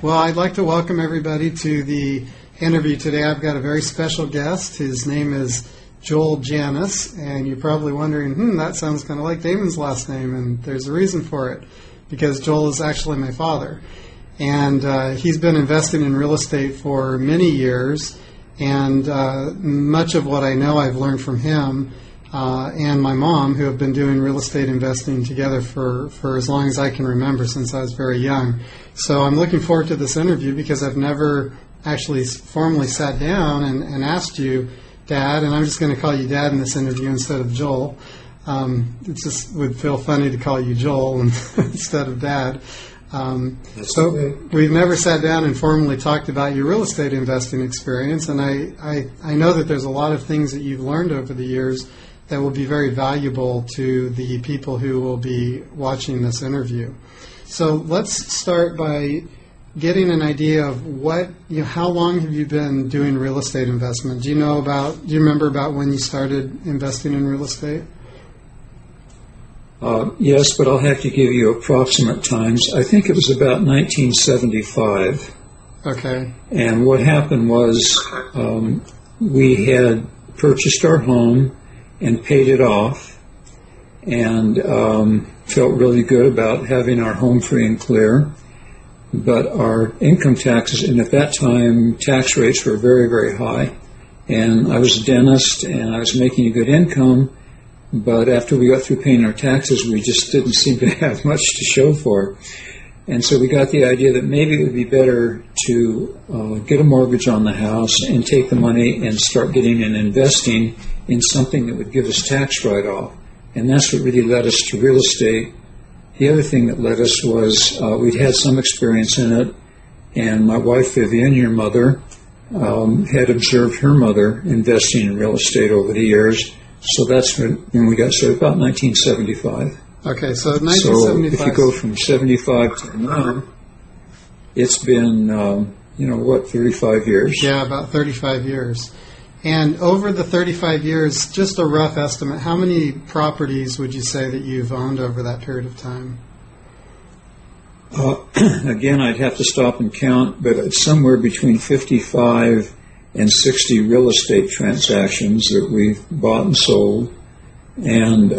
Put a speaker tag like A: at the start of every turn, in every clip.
A: Well, I'd like to welcome everybody to the interview today. I've got a very special guest. His name is Joel Janis, and you're probably wondering, that sounds kind of like Damon's last name, and there's a reason for it, because Joel is actually my father. And he's been investing in real estate for many years, and much of what I know I've learned from him and my mom, who have been doing real estate investing together for as long as I can remember, since I was very young. So I'm looking forward to this interview because I've never actually formally sat down and asked you, Dad, and I'm just going to call you Dad in this interview instead of Joel. It just would feel funny to call you Joel instead of Dad. So we've never sat down and formally talked about your real estate investing experience, and I know that there's a lot of things that you've learned over the years that will be very valuable to the people who will be watching this interview. So let's start by getting an idea of how long have you been doing real estate investment? Do you remember about when you started investing in real estate?
B: Yes, but I'll have to give you approximate times. I think it was about 1975.
A: Okay.
B: And what happened was we had purchased our home and paid it off, and felt really good about having our home free and clear. But our income taxes, and at that time, tax rates were very, very high. And I was a dentist, and I was making a good income, but after we got through paying our taxes, we just didn't seem to have much to show for it. And so we got the idea that maybe it would be better to get a mortgage on the house and take the money and start getting and investing in something that would give us tax write-off. And that's what really led us to real estate. The other thing that led us was we'd had some experience in it, and my wife, Vivian, your mother, had observed her mother investing in real estate over the years. So that's when we got started, about 1975.
A: Okay, so 1975.
B: So if you go from 75 to now, it's been, 35 years?
A: Yeah, about 35 years. And over the 35 years, just a rough estimate, how many properties would you say that you've owned over that period of time?
B: Again, I'd have to stop and count, but it's somewhere between 55 and 60 real estate transactions that we've bought and sold. And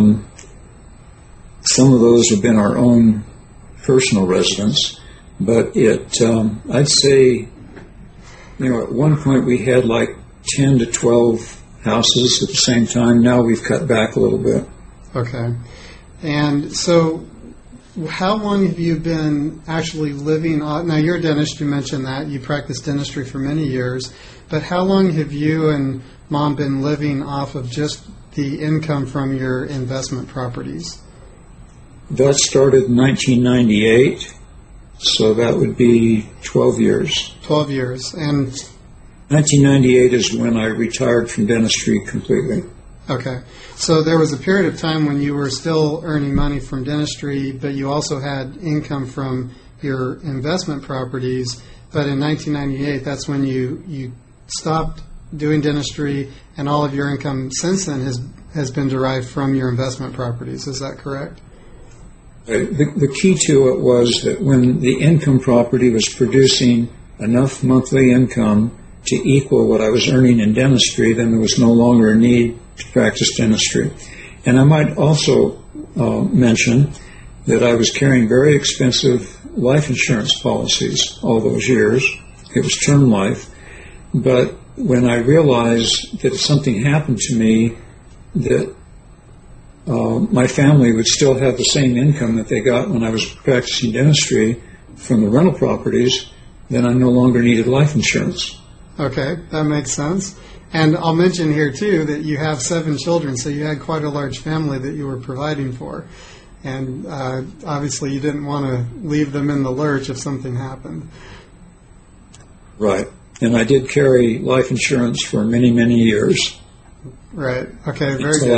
B: some of those have been our own personal residence. But I'd say, at one point we had like 10 to 12 houses at the same time. Now we've cut back a little bit.
A: Okay. And so how long have you been actually living on? Now, you're a dentist, you mentioned that. You practiced dentistry for many years. But how long have you and Mom been living off of just the income from your investment properties?
B: That started in 1998, so that would be 12 years.
A: 12 years. And
B: 1998 is when I retired from dentistry completely.
A: Okay. So there was a period of time when you were still earning money from dentistry, but you also had income from your investment properties. But in 1998, that's when you stopped doing dentistry, and all of your income since then has been derived from your investment properties. Is that correct?
B: The key to it was that when the income property was producing enough monthly income to equal what I was earning in dentistry, then there was no longer a need to practice dentistry. And I might also mention that I was carrying very expensive life insurance policies all those years. It was term life. But when I realized that if something happened to me, that my family would still have the same income that they got when I was practicing dentistry from the rental properties, then I no longer needed life insurance.
A: Okay, that makes sense. And I'll mention here, too, that you have 7 children, so you had quite a large family that you were providing for. And obviously you didn't want to leave them in the lurch if something happened.
B: Right. And I did carry life insurance for many, many years.
A: Right. Okay, very
B: good.
A: I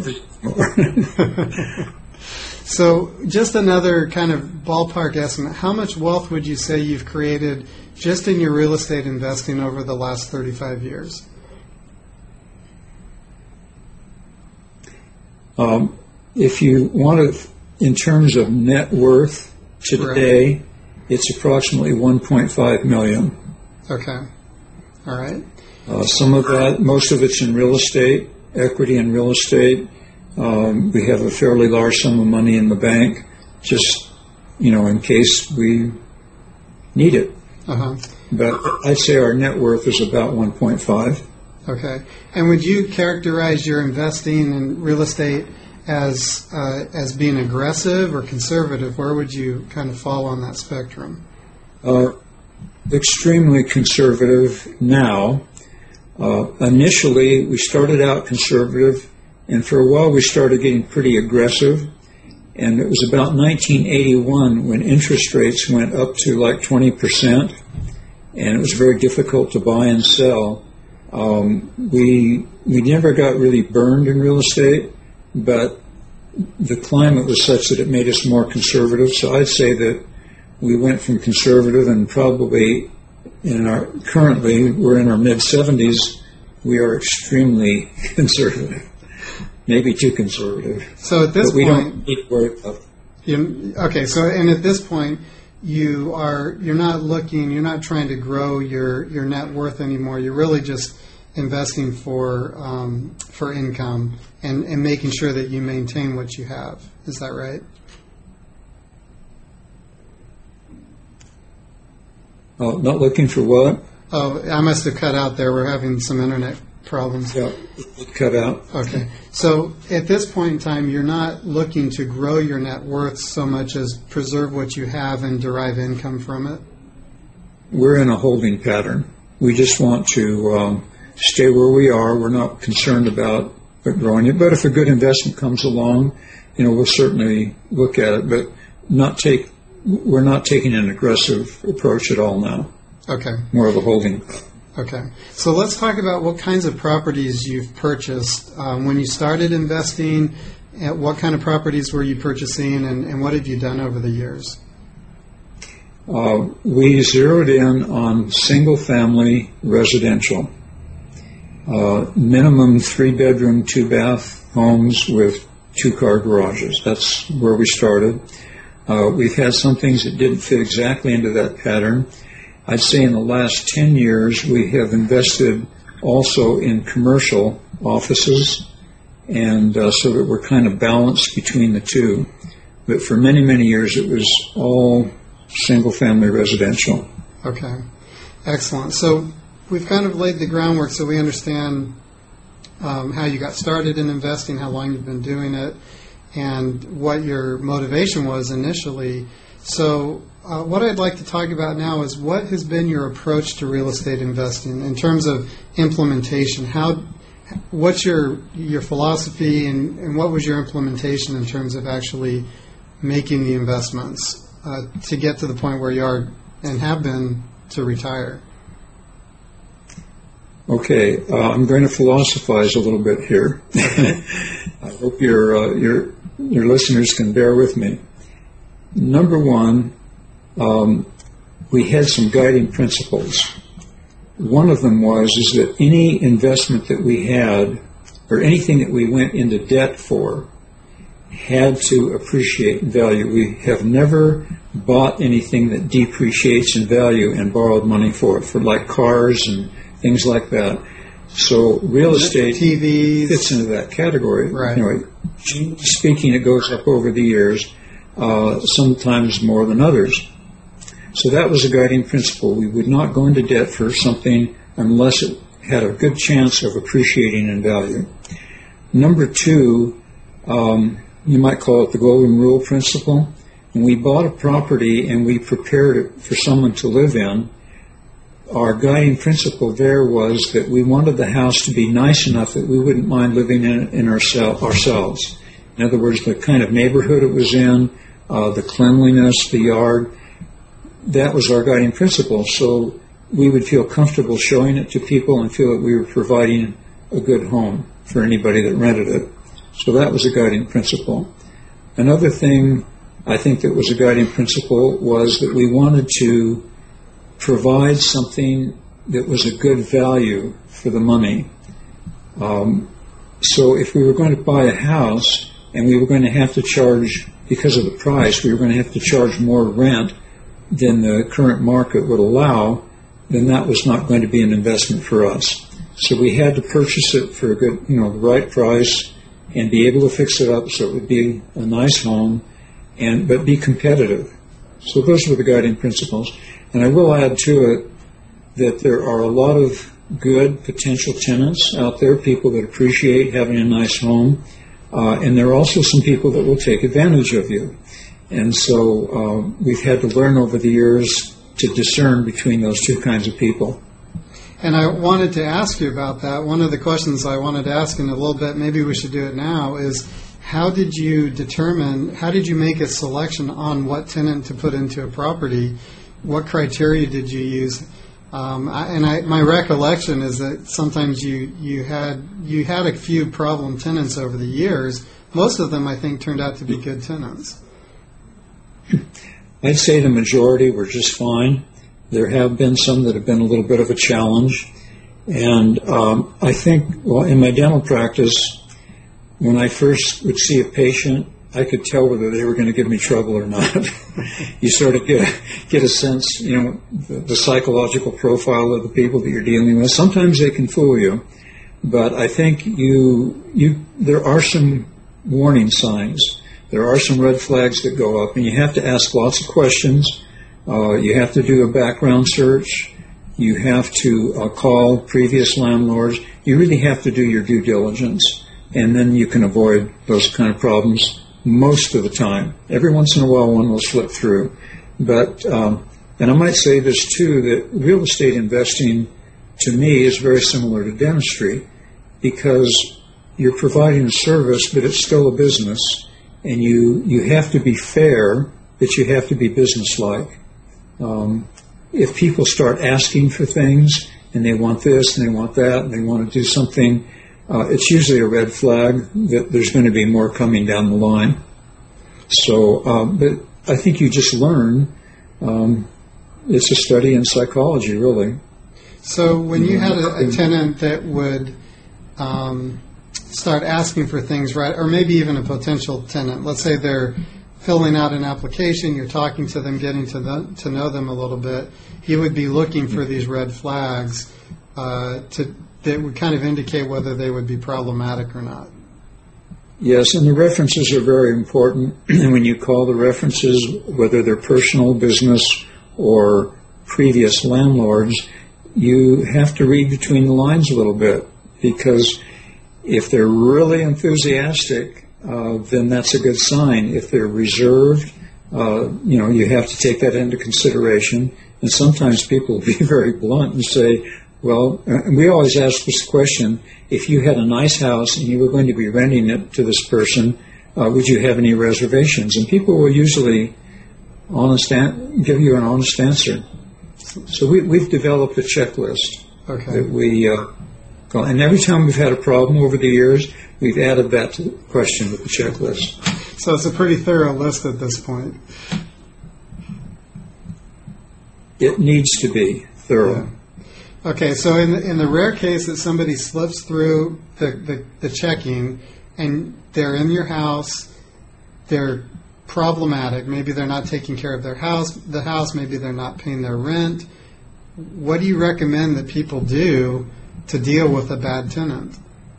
B: did.
A: So just another kind of ballpark estimate, how much wealth would you say you've created just in your real estate investing over the last 35 years?
B: If you want to, in terms of net worth today, it's approximately $1.5 million.
A: Okay. All right.
B: Some of that, most of it's in real estate, equity in real estate. We have a fairly large sum of money in the bank, just, in case we need it.
A: Uh-huh.
B: But I'd say our net worth is about 1.5.
A: Okay. And would you characterize your investing in real estate as being aggressive or conservative? Where would you kind of fall on that spectrum?
B: Extremely conservative now. Initially, we started out conservative, and for a while we started getting pretty aggressive. And it was about 1981 when interest rates went up to like 20%, and it was very difficult to buy and sell. We never got really burned in real estate, but the climate was such that it made us more conservative. So I'd say that we went from conservative, and probably currently we're in our mid-70s. We are extremely conservative, maybe too conservative.
A: So at this
B: but we
A: point,
B: don't need to worry about it.
A: Okay. So and at this point, you're not trying to grow your net worth anymore. You're really just investing for income and making sure that you maintain what you have. Is that right?
B: Not looking for what?
A: Oh, I must have cut out there. We're having some internet problems.
B: Yeah, it cut out.
A: Okay. So at this point in time, you're not looking to grow your net worth so much as preserve what you have and derive income from it?
B: We're in a holding pattern. We just want to stay where we are. We're not concerned about growing it. But if a good investment comes along, we'll certainly look at it. But we're not taking an aggressive approach at all now.
A: Okay.
B: More of a holding.
A: Okay. So let's talk about what kinds of properties you've purchased. When you started investing, what kind of properties were you purchasing, and what have you done over the years?
B: We zeroed in on single-family residential. Minimum 3-bedroom, 2-bath homes with 2-car garages. That's where we started. We've had some things that didn't fit exactly into that pattern. I'd say in the last 10 years we have invested also in commercial offices, and so that we're kind of balanced between the two. But for many, many years it was all single-family residential.
A: Okay. Excellent. So we've kind of laid the groundwork so we understand how you got started in investing, how long you've been doing it, and what your motivation was initially. So what I'd like to talk about now is what has been your approach to real estate investing in terms of implementation. What's your philosophy, and what was your implementation in terms of actually making the investments to get to the point where you are and have been to retire?
B: Okay, I'm going to philosophize a little bit here. I hope your listeners can bear with me. Number one, we had some guiding principles. One of them is that any investment that we had, or anything that we went into debt for, had to appreciate in value. We have never bought anything that depreciates in value and borrowed money for it, for like cars and things like that. So real estate
A: TVs
B: fits into that category.
A: Right.
B: Anyway, generally speaking, it goes up over the years, sometimes more than others. So that was a guiding principle. We would not go into debt for something unless it had a good chance of appreciating in value. Number two, you might call it the golden rule principle. When we bought a property and we prepared it for someone to live in, our guiding principle there was that we wanted the house to be nice enough that we wouldn't mind living in it ourselves. In other words, the kind of neighborhood it was in, the cleanliness, the yard, that was our guiding principle. So we would feel comfortable showing it to people and feel that we were providing a good home for anybody that rented it. So that was a guiding principle. Another thing I think that was a guiding principle was that we wanted to provide something that was a good value for the money. So if we were going to buy a house and we were going to have to charge, because of the price, we were going to have to charge more rent, than the current market would allow, then that was not going to be an investment for us. So we had to purchase it for a good, the right price and be able to fix it up so it would be a nice home, but be competitive. So those were the guiding principles. And I will add to it that there are a lot of good potential tenants out there, people that appreciate having a nice home, and there are also some people that will take advantage of you. And so we've had to learn over the years to discern between those two kinds of people.
A: And I wanted to ask you about that. One of the questions I wanted to ask in a little bit, maybe we should do it now, is how did you make a selection on what tenant to put into a property? What criteria did you use? My recollection is that sometimes you had a few problem tenants over the years. Most of them, I think, turned out to be good tenants.
B: I'd say the majority were just fine. There have been some that have been a little bit of a challenge. And I think, in my dental practice, when I first would see a patient, I could tell whether they were going to give me trouble or not. You sort of get a sense, the psychological profile of the people that you're dealing with. Sometimes they can fool you, but I think there are some warning signs. There are some red flags that go up, and you have to ask lots of questions. You have to do a background search. You have to call previous landlords. You really have to do your due diligence, and then you can avoid those kind of problems most of the time. Every once in a while, one will slip through. But, and I might say this too, that real estate investing, to me, is very similar to dentistry, because you're providing a service, but it's still a business, and you have to be fair, but you have to be businesslike. If people start asking for things, and they want this, and they want that, and they want to do something, it's usually a red flag that there's going to be more coming down the line. So, but I think you just learn. It's a study in psychology, really.
A: So when you had a tenant that would start asking for things, right, or maybe even a potential tenant, let's say they're filling out an application, you're talking to them, getting to know them a little bit, you would be looking for these red flags that would kind of indicate whether they would be problematic or not.
B: Yes, and the references are very important. And when you call the references, whether they're personal, business, or previous landlords, you have to read between the lines a little bit, because if they're really enthusiastic, then that's a good sign. If they're reserved, you have to take that into consideration. And sometimes people will be very blunt and say, well, we always ask this question, if you had a nice house and you were going to be renting it to this person, would you have any reservations? And people will usually give you an honest answer. So we've developed a checklist that we call, and every time we've had a problem over the years, we've added that to the question with the checklist.
A: So it's a pretty thorough list at this point.
B: It needs to be thorough.
A: Yeah. Okay, so in the rare case that somebody slips through the checking and they're in your house, they're problematic, maybe they're not taking care of the house, maybe they're not paying their rent, what do you recommend that people do to deal with a bad tenant?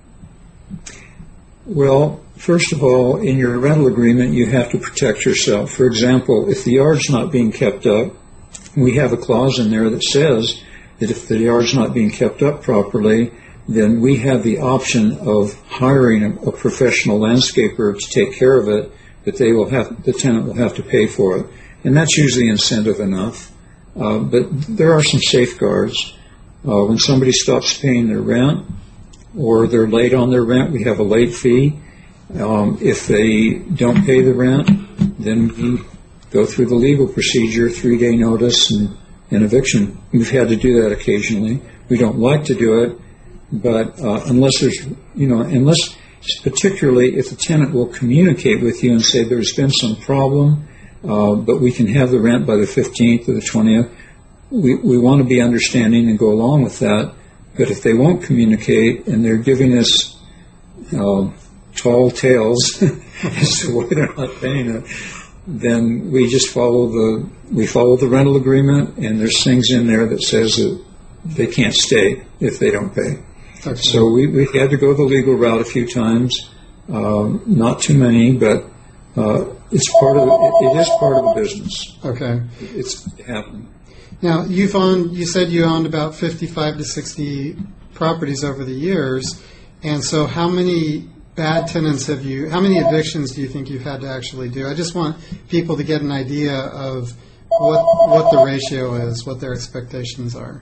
A: Well, first of all, in your rental agreement, you have to protect yourself. For example, if the yard's not being kept up, we have a clause in there that says that if the yard's not being kept up properly, then we have the option of hiring a professional landscaper to take care of it, but the tenant will have to pay for it. And that's usually incentive enough. But there are some safeguards. When somebody stops paying their rent or they're late on their rent, we have a late fee. If they don't pay the rent, then we go through the legal procedure, 3-day notice and eviction. We've had to do that occasionally. We don't like to do it, but unless particularly if the tenant will communicate with you and say there's been some problem, but we can have the rent by the 15th or the 20th, we want to be understanding and go along with that. But if they won't communicate and they're giving us tall tales as to why they're not paying it,
B: then we just follow the rental agreement, and there's things in there that says that they can't stay if they don't pay.
A: Okay.
B: So we had to go the legal route a few times, not too many, but it is part of the business.
A: Okay.
B: It's happened.
A: Now, you said you owned about 55 to 60 properties over the years, and so how many bad tenants how many evictions do you think you've had to actually do? I just want people to get an idea of what the ratio is, what their expectations are.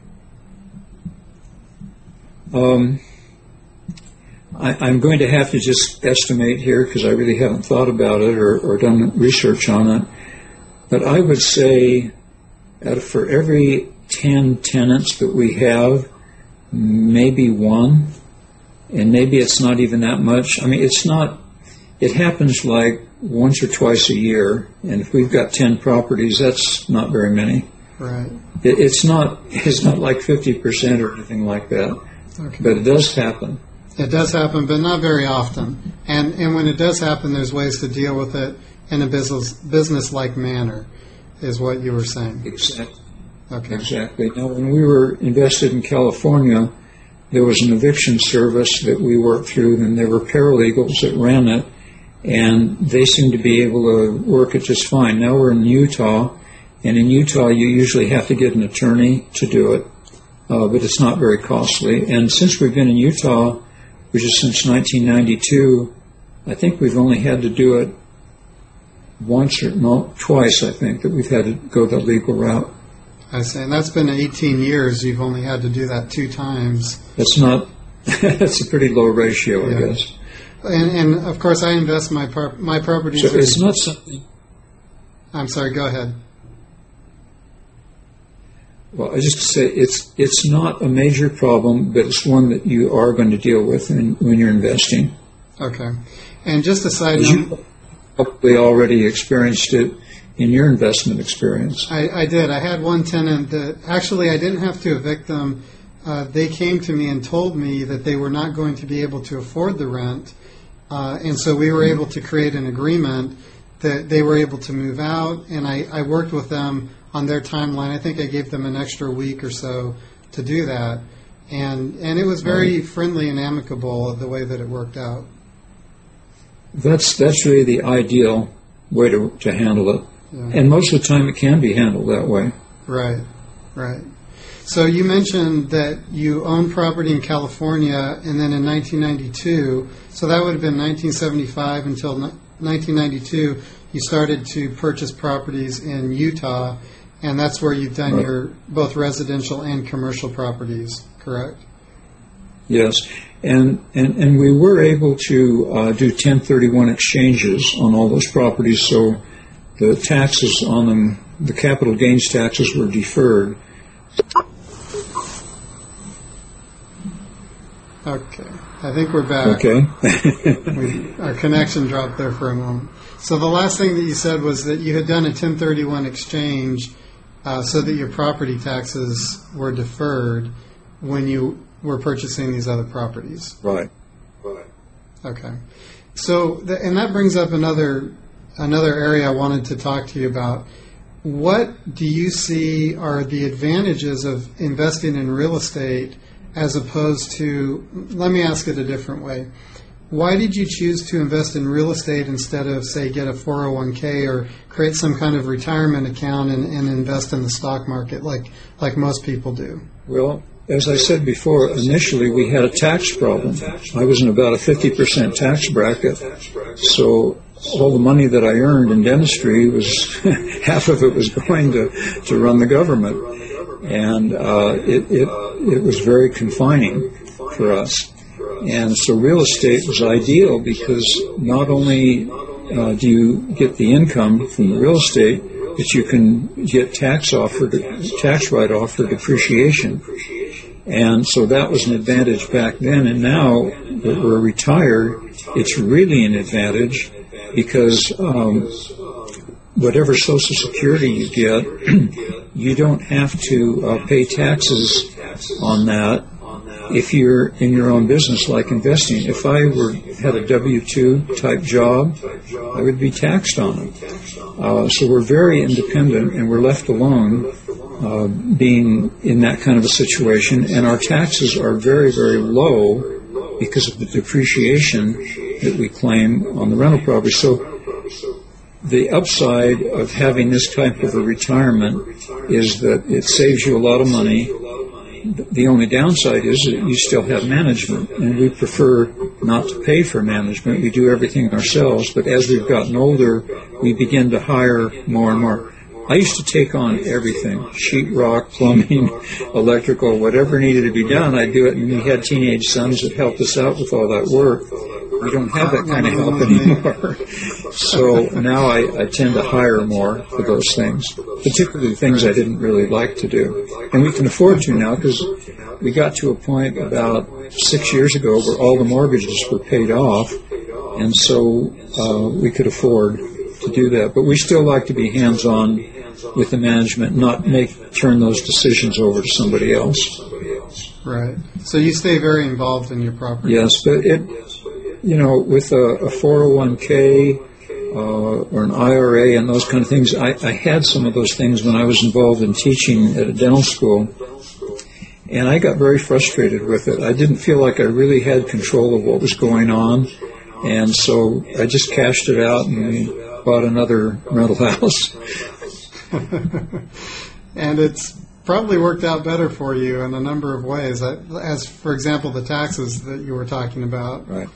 B: I'm going to have to just estimate here because I really haven't thought about it or done research on it. But I would say for every 10 tenants that we have, maybe one, and maybe it's not even that much. I mean, it happens like once or twice a year, and if we've got 10 properties, that's not very many.
A: Right.
B: It's not like 50% or anything like that.
A: Okay.
B: But it does happen.
A: It does happen, but not very often. And when it does happen, there's ways to deal with it in a business-like manner, is what you were saying.
B: Exactly.
A: Okay.
B: Exactly. Now, when we were invested in California, there was an eviction service that we worked through, and there were paralegals that ran it, and they seemed to be able to work it just fine. Now we're in Utah, and in Utah you usually have to get an attorney to do it, but it's not very costly. And since we've been in Utah, which is since 1992, I think we've only had to do it twice, I think, that we've had to go the legal route.
A: I see. And that's been 18 years. You've only had to do that 2 times.
B: That's a pretty low ratio, I guess.
A: And of course, I invest my properties.
B: So it's not something.
A: I'm sorry. Go ahead.
B: Well, I just say it's not a major problem, but it's one that you are going to deal with when you're investing.
A: Okay. And just a side note.
B: You probably already experienced it in your investment experience.
A: I did. I had one tenant that actually I didn't have to evict them. They came to me and told me that they were not going to be able to afford the rent. And so we were able to create an agreement that they were able to move out, and I worked with them on their timeline. I think I gave them an extra week or so to do that. And it was very friendly and amicable the way that it worked out.
B: That's really the ideal way to handle it. Yeah. And most of the time it can be handled that way.
A: Right, right. So you mentioned that you owned property in California, and then in 1992, so that would have been 1975 until 1992, you started to purchase properties in Utah, and that's where you've done your both residential and commercial properties, correct?
B: Yes, and we were able to do 1031 exchanges on all those properties, so the taxes on them, the capital gains taxes, were deferred.
A: Okay, I think we're back.
B: Okay.
A: Our connection dropped there for a moment. So the last thing that you said was that you had done a 1031 exchange so that your property taxes were deferred when you were purchasing these other properties.
B: Right.
A: Okay. So, and that brings up another area I wanted to talk to you about. What do you see are the advantages of investing in real estate as opposed to, let me ask it a different way. Why did you choose to invest in real estate instead of, say, get a 401k or create some kind of retirement account and invest in the stock market like most people do?
B: Well, as I said before, initially we had a tax problem. I was in about a 50% tax bracket, so all the money that I earned in dentistry was half of it was going to run the government, and it was very confining for us. And so real estate was ideal because not only do you get the income from the real estate, but you can get tax write-off for depreciation. And so that was an advantage back then. And now that we're retired, it's really an advantage because whatever Social Security you get, you don't have to pay taxes on that if you're in your own business, like investing. If I had a W-2 type job, I would be taxed on it. So we're very independent, and we're left alone being in that kind of a situation. And our taxes are very, very low because of the depreciation that we claim on the rental property. So the upside of having this type of a retirement is that it saves you a lot of money. The only downside is that you still have management, and we prefer not to pay for management. We do everything ourselves, but as we've gotten older, we begin to hire more and more. I used to take on everything, sheetrock, plumbing, electrical, whatever needed to be done, I'd do it, and we had teenage sons that helped us out with all that work. We don't have that kind of help anymore. So now I tend to hire more for those things, particularly things I didn't really like to do. And we can afford to now because we got to a point about 6 years ago where all the mortgages were paid off, and so we could afford to do that. But we still like to be hands-on with the management, not turn those decisions over to somebody else.
A: Right. So you stay very involved in your property.
B: Yes, but with a 401k or an IRA and those kind of things, I had some of those things when I was involved in teaching at a dental school, and I got very frustrated with it. I didn't feel like I really had control of what was going on, and so I just cashed it out and bought another rental house.
A: And it's probably worked out better for you in a number of ways, as, for example, the taxes that you were talking about.
B: Right.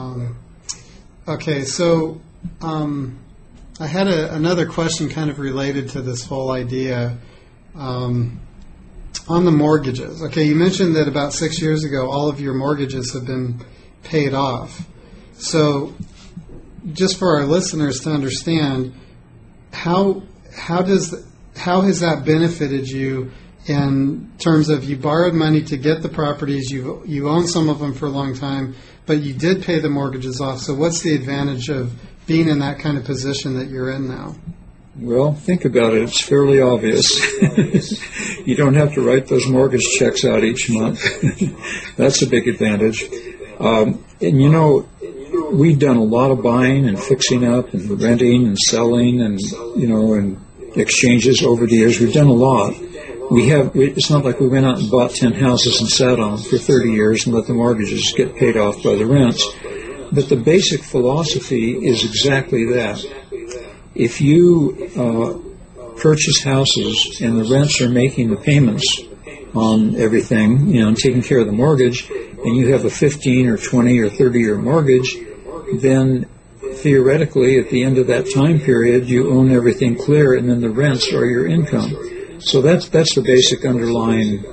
A: Okay, so I had another question kind of related to this whole idea on the mortgages. Okay, you mentioned that about 6 years ago all of your mortgages have been paid off. So just for our listeners to understand, how has that benefited you in terms of you borrowed money to get the properties, you own some of them for a long time, but you did pay the mortgages off. So what's the advantage of being in that kind of position that you're in now?
B: Well, think about it. It's fairly obvious. You don't have to write those mortgage checks out each month. That's a big advantage. And we've done a lot of buying and fixing up and renting and selling and exchanges over the years. We've done a lot. It's not like we went out and bought 10 houses and sat on them for 30 years and let the mortgages get paid off by the rents. But the basic philosophy is exactly that. If you purchase houses and the rents are making the payments on everything, and taking care of the mortgage, and you have a 15 or 20 or 30-year mortgage, then theoretically at the end of that time period you own everything clear, and then the rents are your income. So that's the basic underlying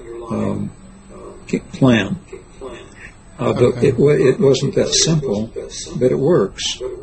B: plan. But it wasn't that simple, but it works.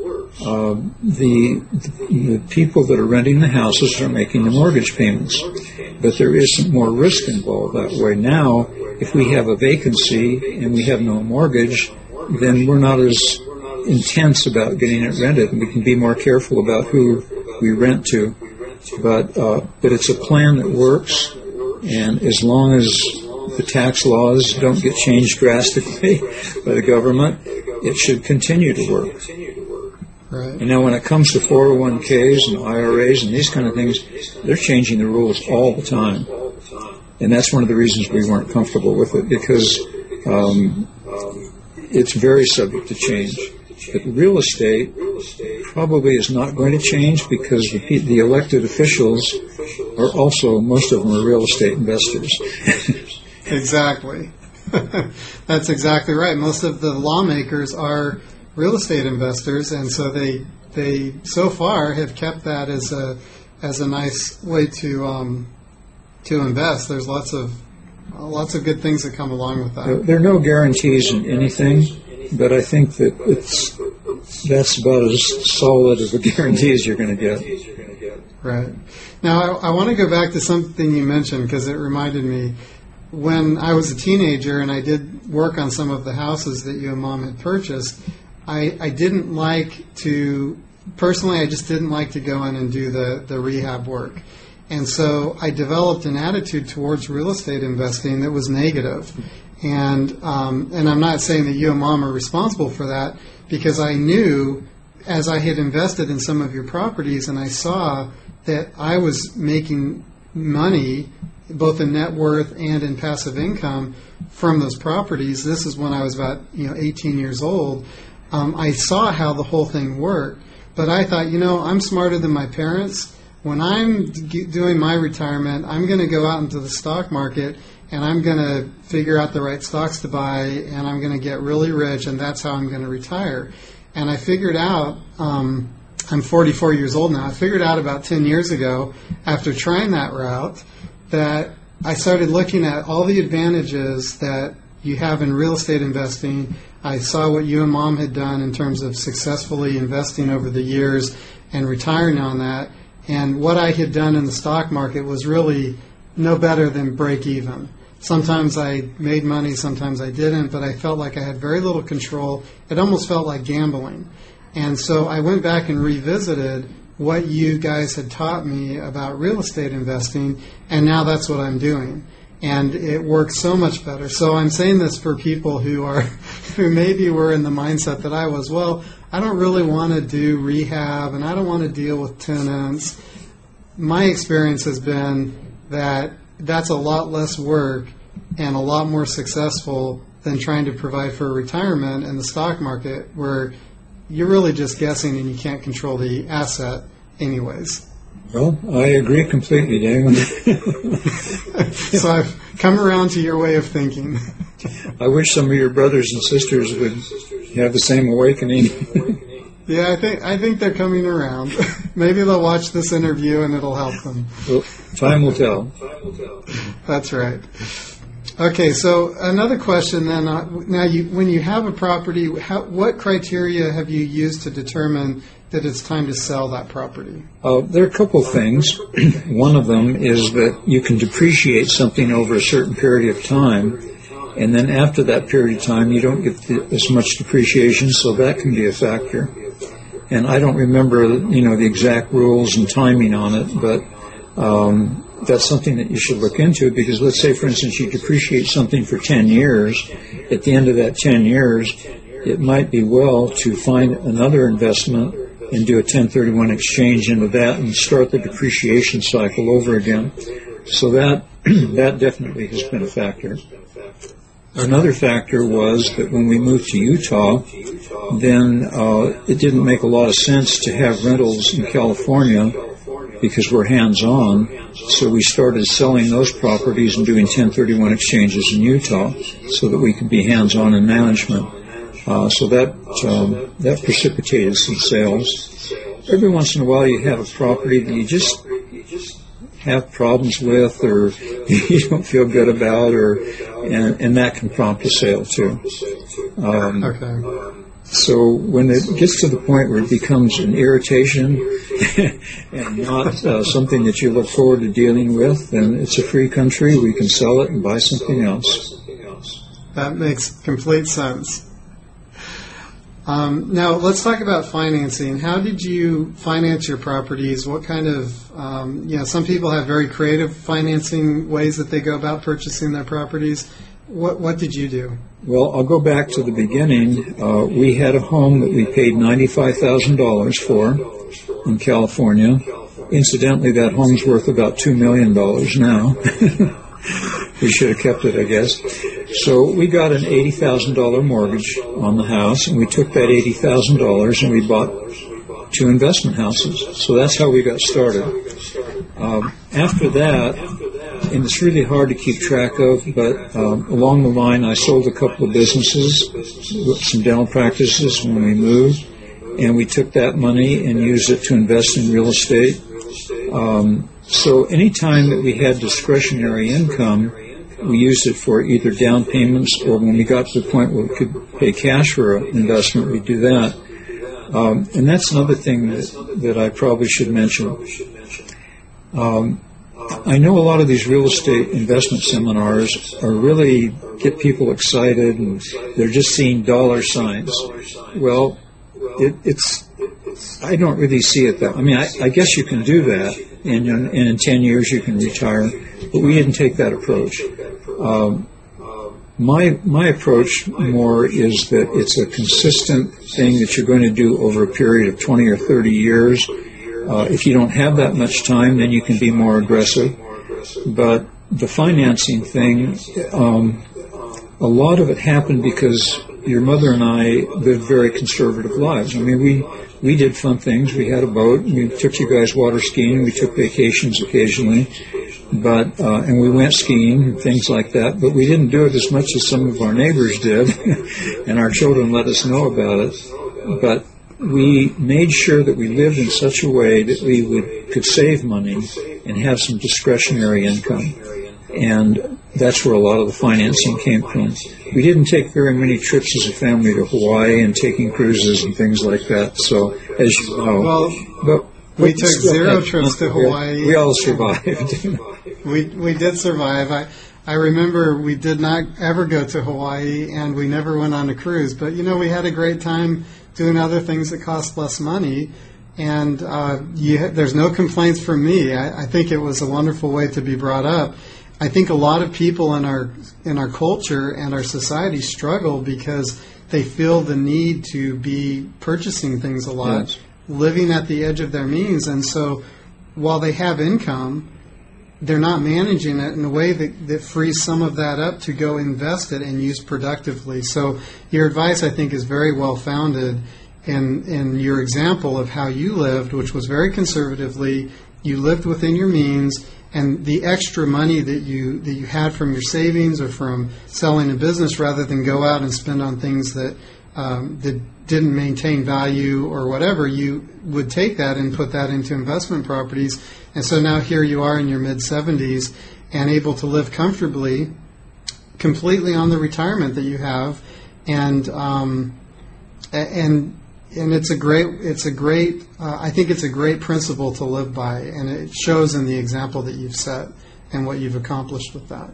B: The people that are renting the houses are making the mortgage payments, but there isn't more risk involved that way. Now, if we have a vacancy and we have no mortgage, then we're not as intense about getting it rented, and we can be more careful about who we rent to. But it's a plan that works, and as long as the tax laws don't get changed drastically by the government, it should continue to work.
A: Right.
B: And now when it comes to 401ks and IRAs and these kind of things, they're changing the rules all the time. And that's one of the reasons we weren't comfortable with it, because it's very subject to change. But real estate probably is not going to change, because the elected officials are also, most of them are real estate investors.
A: Exactly. That's exactly right. Most of the lawmakers are real estate investors, and so they so far have kept that as a nice way to invest. There's lots of good things that come along with that.
B: There are no guarantees in anything, but I think that that's about as solid of a guarantee as you're going to get.
A: Right. Now, I want to go back to something you mentioned, because it reminded me. When I was a teenager and I did work on some of the houses that you and Mom had purchased, I didn't like to, personally, I just didn't like to go in and do the rehab work. And so I developed an attitude towards real estate investing that was negative. And I'm not saying that you and Mom are responsible for that, because I knew as I had invested in some of your properties and I saw that I was making money, both in net worth and in passive income from those properties, this is when I was about 18 years old, I saw how the whole thing worked. But I thought, I'm smarter than my parents. When I'm doing my retirement, I'm going to go out into the stock market and I'm going to figure out the right stocks to buy, and I'm going to get really rich, and that's how I'm going to retire. And I figured out, I'm 44 years old now, I figured out about 10 years ago, after trying that route, that I started looking at all the advantages that you have in real estate investing. I saw what you and Mom had done in terms of successfully investing over the years and retiring on that. And what I had done in the stock market was really no better than break even. Sometimes I made money, sometimes I didn't, but I felt like I had very little control. It almost felt like gambling. And so I went back and revisited what you guys had taught me about real estate investing, and now that's what I'm doing. And it works so much better. So I'm saying this for people who maybe were in the mindset that I was. Well, I don't really want to do rehab, and I don't want to deal with tenants. My experience has been that that's a lot less work and a lot more successful than trying to provide for retirement in the stock market, where you're really just guessing and you can't control the asset anyways.
B: Well, I agree completely, Damon.
A: So I've come around to your way of thinking.
B: I wish some of your brothers and sisters would have the same awakening.
A: Yeah, I think they're coming around. Maybe they'll watch this interview and it'll help them.
B: Well, time will tell.
A: That's right. Okay, so another question then. Now, when you have a property, what criteria have you used to determine that it's time to sell that property?
B: There are a couple of things. One of them is that you can depreciate something over a certain period of time, and then after that period of time, you don't get as much depreciation, so that can be a factor. And I don't remember, the exact rules and timing on it, but that's something that you should look into, because let's say, for instance, you depreciate something for 10 years. At the end of that 10 years, it might be well to find another investment and do a 1031 exchange into that and start the depreciation cycle over again. So that definitely has been a factor. Another factor was that when we moved to Utah, then it didn't make a lot of sense to have rentals in California because we're hands-on. So we started selling those properties and doing 1031 exchanges in Utah so that we could be hands-on in management. So that precipitated some sales. Every once in a while you have a property that you just have problems with, or you don't feel good about, and that can prompt a sale too.
A: Okay.
B: So when it gets to the point where it becomes an irritation and not something that you look forward to dealing with, then it's a free country. We can sell it and buy something else.
A: That makes complete sense. Now, let's talk about financing. How did you finance your properties? What kind of, some people have very creative financing ways that they go about purchasing their properties. What did you do?
B: Well, I'll go back to the beginning. We had a home that we paid $95,000 for in California. Incidentally, that home's worth about $2 million now. We should have kept it, I guess. So we got an $80,000 mortgage on the house, and we took that $80,000 and we bought 2 investment houses. So that's how we got started. After that, and it's really hard to keep track of, but along the line I sold a couple of businesses, some dental practices when we moved, and we took that money and used it to invest in real estate. So any time that we had discretionary income, we used it for either down payments, or when we got to the point where we could pay cash for an investment, we'd do that. And that's another thing that I probably should mention. I know a lot of these real estate investment seminars are really get people excited, and they're just seeing dollar signs. Well, I don't really see it that. I mean, I guess you can do that, and in 10 years you can retire, but we didn't take that approach. My approach more is that it's a consistent thing that you're going to do over a period of 20 or 30 years. If you don't have that much time, then you can be more aggressive. But the financing thing, a lot of it happened because your mother and I lived very conservative lives. I mean, we did fun things. We had a boat. We took you guys water skiing. We took vacations occasionally, but and we went skiing and things like that. But we didn't do it as much as some of our neighbors did, and our children let us know about it. But we made sure that we lived in such a way that we could save money and have some discretionary income. And that's where a lot of the financing came from. We didn't take very many trips as a family to Hawaii and taking cruises and things like that. So, as you know,
A: we took 0 trips to Hawaii.
B: We all survived.
A: We did survive. I remember we did not ever go to Hawaii, and we never went on a cruise. But, we had a great time doing other things that cost less money. And there's no complaints from me. I think it was a wonderful way to be brought up. I think a lot of people in our culture and our society struggle because they feel the need to be purchasing things a lot, yes, living at the edge of their means. And so while they have income, they're not managing it in a way that frees some of that up to go invest it and use productively. So your advice, I think, is very well founded in your example of how you lived, which was very conservatively. You lived within your means, and the extra money that you had from your savings or from selling a business, rather than go out and spend on things that didn't maintain value or whatever, you would take that and put that into investment properties. And so now here you are in your mid-70s and able to live comfortably, completely on the retirement that you have, and it's a great I think it's a great principle to live by, and it shows in the example that you've set and what you've accomplished with that.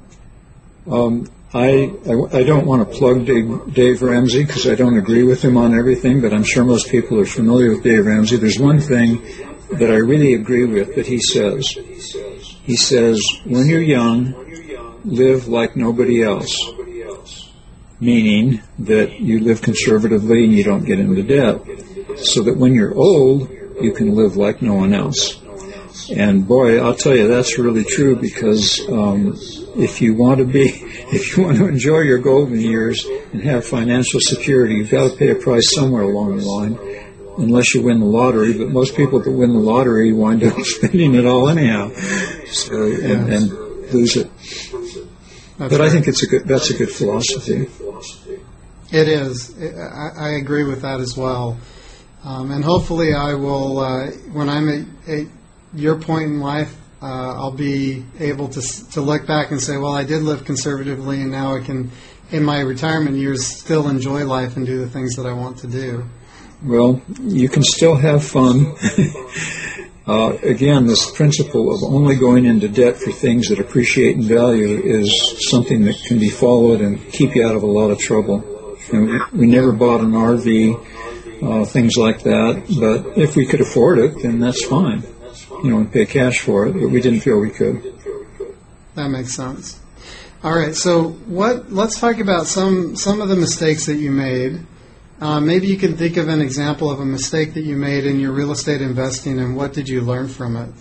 B: I don't want to plug Dave Ramsey because I don't agree with him on everything, but I'm sure most people are familiar with Dave Ramsey. There's one thing that I really agree with that he says. He says, when you're young, live like nobody else, meaning that you live conservatively and you don't get into debt, so that when you're old, you can live like no one else. And boy, I'll tell you, that's really true, because if you want to enjoy your golden years and have financial security, you've got to pay a price somewhere along the line, unless you win the lottery. But most people that win the lottery wind up spending it all anyhow, and lose it. But I think that's a good philosophy.
A: It is. I agree with that as well. And hopefully I will, when I'm at your point in life, I'll be able to look back and say, well, I did live conservatively, and now I can, in my retirement years, still enjoy life and do the things that I want to do.
B: Well, you can still have fun. Again, this principle of only going into debt for things that appreciate in value is something that can be followed and keep you out of a lot of trouble. And we never bought an RV, things like that, but if we could afford it, then that's fine. And pay cash for it, but we didn't feel we could.
A: That makes sense. All right, so let's talk about some of the mistakes that you made. Maybe you can think of an example of a mistake that you made in your real estate investing, and what did you learn from it?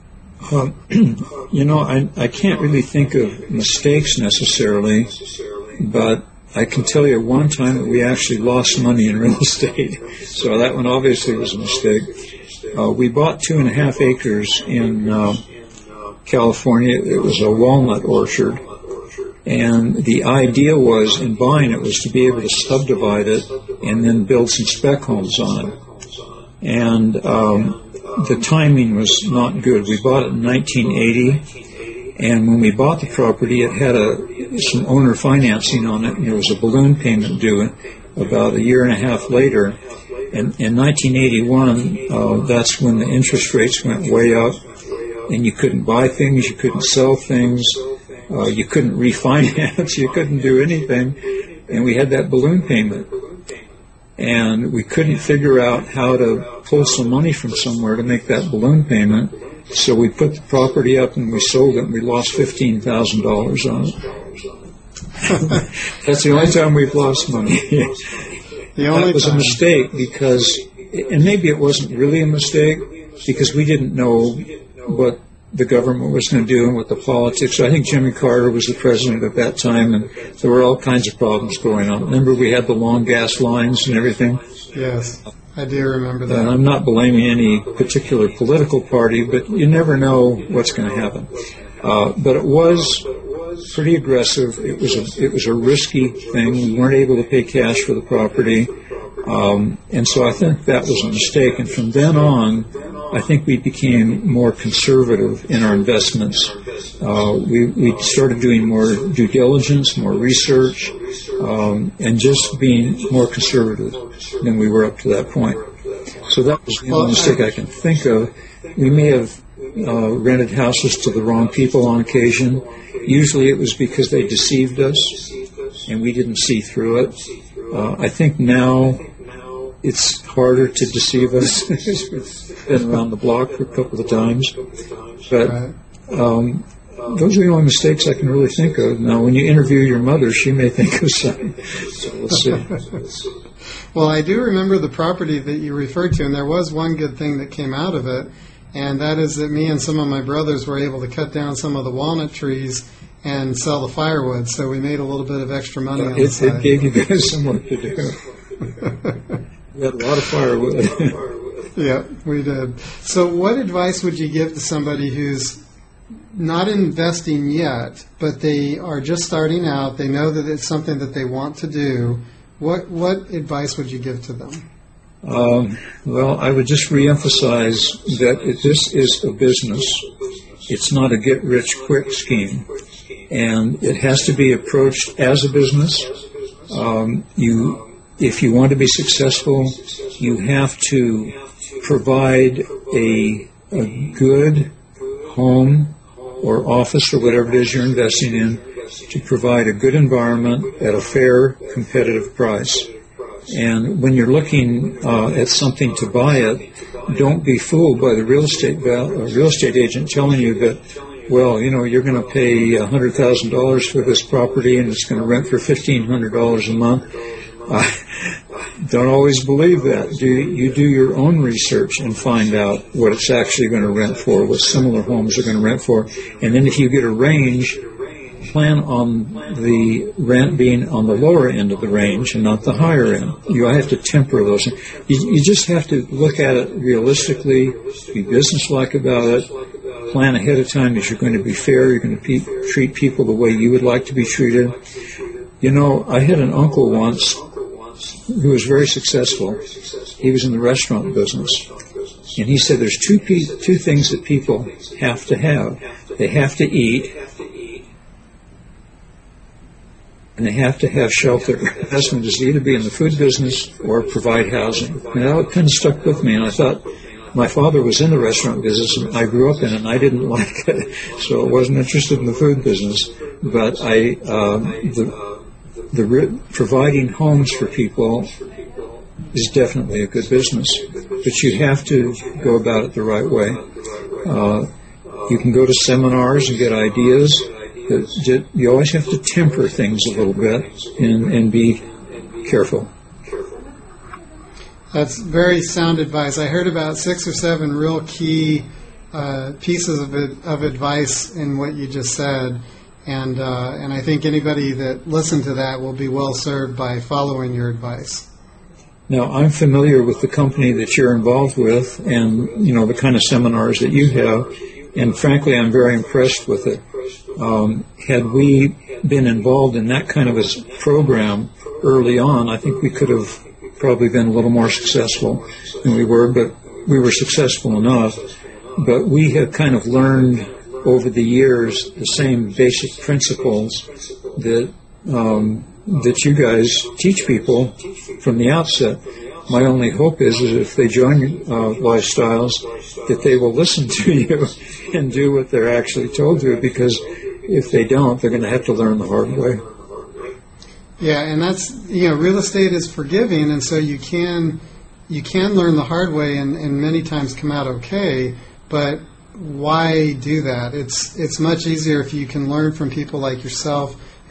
B: I can't really think of mistakes necessarily, but I can tell you one time that we actually lost money in real estate. So that one obviously was a mistake. We bought 2.5 acres in California. It was a walnut orchard. And the idea was, in buying it, was to be able to subdivide it and then build some spec homes on it. And the timing was not good. We bought it in 1980, and when we bought the property, it had some owner financing on it, and there was a balloon payment due about a year and a half later. And in 1981, that's when the interest rates went way up, and you couldn't buy things, you couldn't sell things. You couldn't refinance, you couldn't do anything, and we had that balloon payment. And we couldn't figure out how to pull some money from somewhere to make that balloon payment, so we put the property up and we sold it, and we lost $15,000 on it. That's the only time we've lost money.
A: That
B: was a mistake because, and maybe it wasn't really a mistake because we didn't know what the government was going to do and what the politics. I think Jimmy Carter was the president at that time, and there were all kinds of problems going on. Remember, we had the long gas lines and everything?
A: Yes, I do remember that.
B: And I'm not blaming any particular political party, but you never know what's going to happen. But it was pretty aggressive. It was a risky thing. We weren't able to pay cash for the property. And so I think that was a mistake. And from then on, I think we became more conservative in our investments. We started doing more due diligence, more research, and just being more conservative than we were up to that point. So that was the only mistake I can think of. We may have rented houses to the wrong people on occasion. Usually it was because they deceived us and we didn't see through it. I think now it's harder to deceive us. We've been around the block for a couple of times. But those are the only mistakes I can really think of. Now, when you interview your mother, she may think of some. So we'll see.
A: Well, I do remember the property that you referred to, and there was one good thing that came out of it, and that is that me and some of my brothers were able to cut down some of the walnut trees and sell the firewood, so we made a little bit of extra money on the side.
B: It gave you guys some work to do. We had a lot of firewood.
A: Yeah, we did. So what advice would you give to somebody who's not investing yet, but they are just starting out, they know that it's something that they want to do? What advice would you give to them?
B: Well, I would just reemphasize that this is a business. It's not a get-rich-quick scheme. And it has to be approached as a business. If you want to be successful, you have to provide a good home or office or whatever it is you're investing in to provide a good environment at a fair, competitive price. And when you're looking at something to buy it, don't be fooled by the real estate agent telling you that, well, you know, you're going to pay $100,000 for this property and it's going to rent for $1,500 a month. Don't always believe that. You do your own research and find out what it's actually going to rent for, what similar homes are going to rent for. And then if you get a range, plan on the rent being on the lower end of the range and not the higher end. You have to temper those. You just have to look at it realistically, be businesslike about it, plan ahead of time that you're going to be fair, you're going to treat people the way you would like to be treated. You know, I had an uncle once who was very successful. He was in the restaurant business. And he said there's two things that people have to have. They have to eat, and they have to have shelter. Investment is to either be in the food business or provide housing. And that kind of stuck with me, and I thought, my father was in the restaurant business, and I grew up in it, and I didn't like it, so I wasn't interested in the food business. But providing homes for people is definitely a good business, but you have to go about it the right way. You can go to seminars and get ideas, but you always have to temper things a little bit and be careful.
A: That's very sound advice. I heard about 6 or 7 real key pieces of advice in what you just said. And I think anybody that listened to that will be well served by following your advice.
B: Now, I'm familiar with the company that you're involved with and, you know, the kind of seminars that you have, and frankly, I'm very impressed with it. Had we been involved in that kind of a program early on, I think we could have probably been a little more successful than we were, but we were successful enough. But we have kind of learned over the years the same basic principles that you guys teach people from the outset. My only hope is if they join Lifestyles, that they will listen to you and do what they're actually told to, because if they don't, they're going to have to learn the hard way.
A: Yeah, and that's, you know, real estate is forgiving, and so you can learn the hard way and many times come out okay, but why do that? It's much easier if you can learn from people like yourself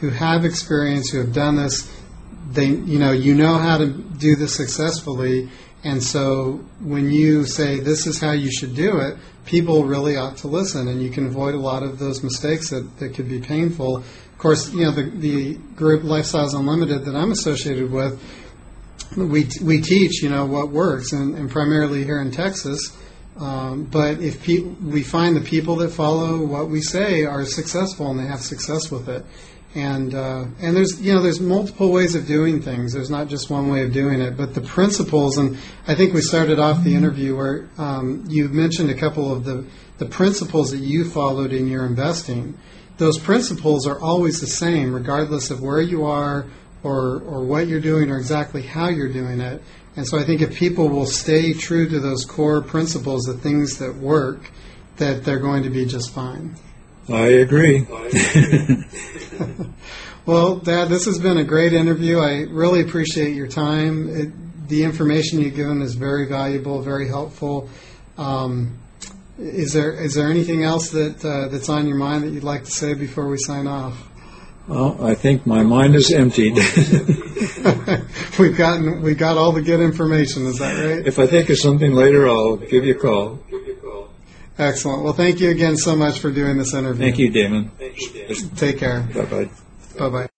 A: who have experience, who have done this. They, you know how to do this successfully, and so when you say this is how you should do it, people really ought to listen, and you can avoid a lot of those mistakes that could be painful. Of course, the group Lifestyles Unlimited that I'm associated with, we teach what works, and primarily here in Texas. But if we find the people that follow what we say are successful, and they have success with it. And there's multiple ways of doing things. There's not just one way of doing it, but the principles. And I think we started off the interview where you mentioned a couple of the principles that you followed in your investing. Those principles are always the same, regardless of where you are or what you're doing or exactly how you're doing it. And so I think if people will stay true to those core principles, the things that work, that they're going to be just fine.
B: I agree.
A: Well, Dad, this has been a great interview. I really appreciate your time. The information you've given is very valuable, very helpful. Is there anything else that's on your mind that you'd like to say before we sign off?
B: Well, I think my mind is emptied.
A: We got all the good information. Is that right?
B: If I think of something later, I'll give you a call.
A: Excellent. Well, thank you again so much for doing this interview.
B: Thank you, Damon.
A: Take care.
B: Bye-bye.
A: Bye-bye.